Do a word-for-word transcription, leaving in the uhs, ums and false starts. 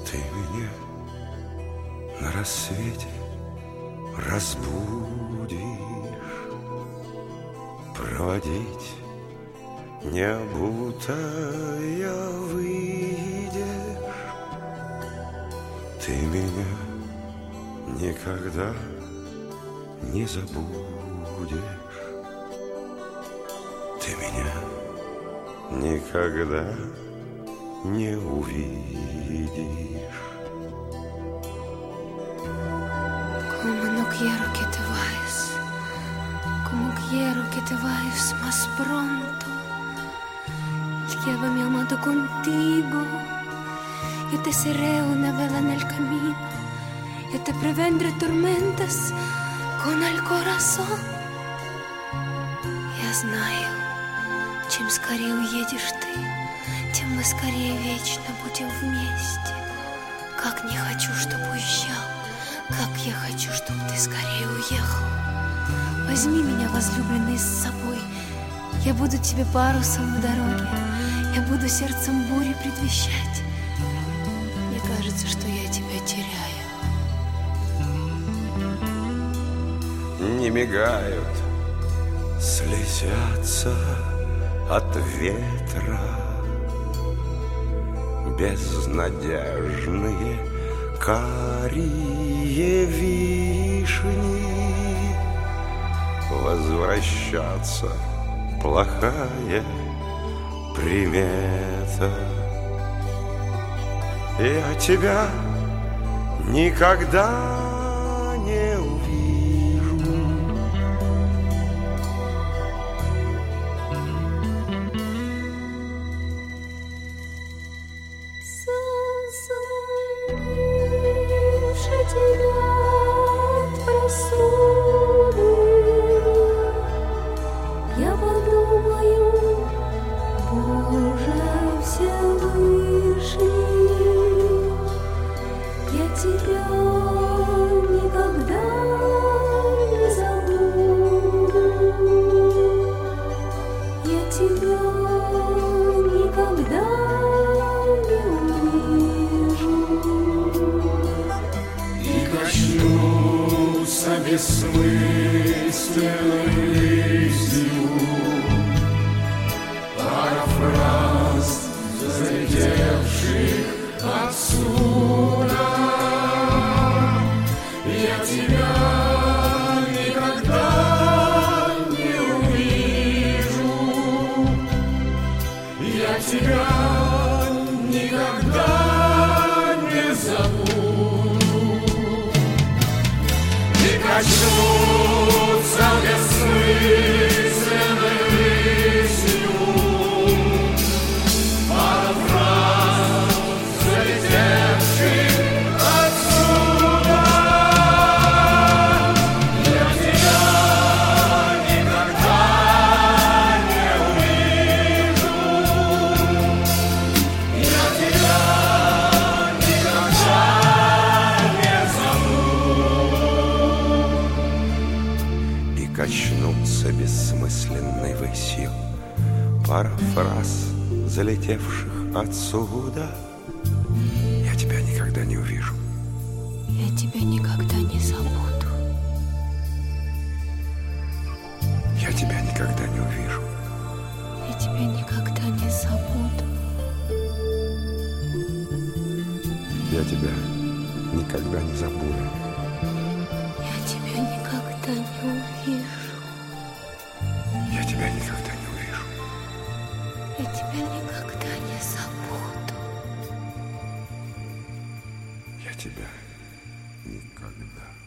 Ты меня на рассвете разбудишь, проводить не обутая выйдешь. Ты меня никогда не забудешь. Ты меня никогда не увидишь. Como no quiero que te vayas, como quiero que te vayas más pronto. Llévame, amado, contigo. Yo te seré una vela en el camino. Yo te prevendré tormentas con el corazón. Я знаю, чем скорее уедешь ты, тем мы скорее вечно будем вместе. Как не хочу, чтобы уезжал, как я хочу, чтобы ты скорее уехал. Возьми меня, возлюбленный, с собой. Я буду тебе парусом в дороге. Я буду сердцем бури предвещать. Мне кажется, что я тебя теряю. Не мигают, слезятся от ветра безнадежные карие вишни. Возвращаться плохая примета. Я тебя никогда не увижу. Засонивши тебя от простуды, я подумаю, Боже Всевышний, я тебя никогда не забуду, я тебя никогда не увижу. И качнутся бессмысленной рысью парафраз залетевших отсюда. Я тебя никогда не увижу. Я тебя никогда не забуду. И качнутся бессмысленной рысью парафраз залетевших отсюда. Я тебя никогда не увижу. Я тебя никогда не забуду. И качнутся бессмысленной высью парафраз залетевших отсюда. Я тебя никогда не увижу. Я тебя никогда не забуду. Я тебя никогда не увижу. Я тебя никогда не забуду. Я тебя никогда не забуду. Я тебя никогда не увижу. Я тебя никогда не увижу. Я тебя никогда не забуду. Я тебя никогда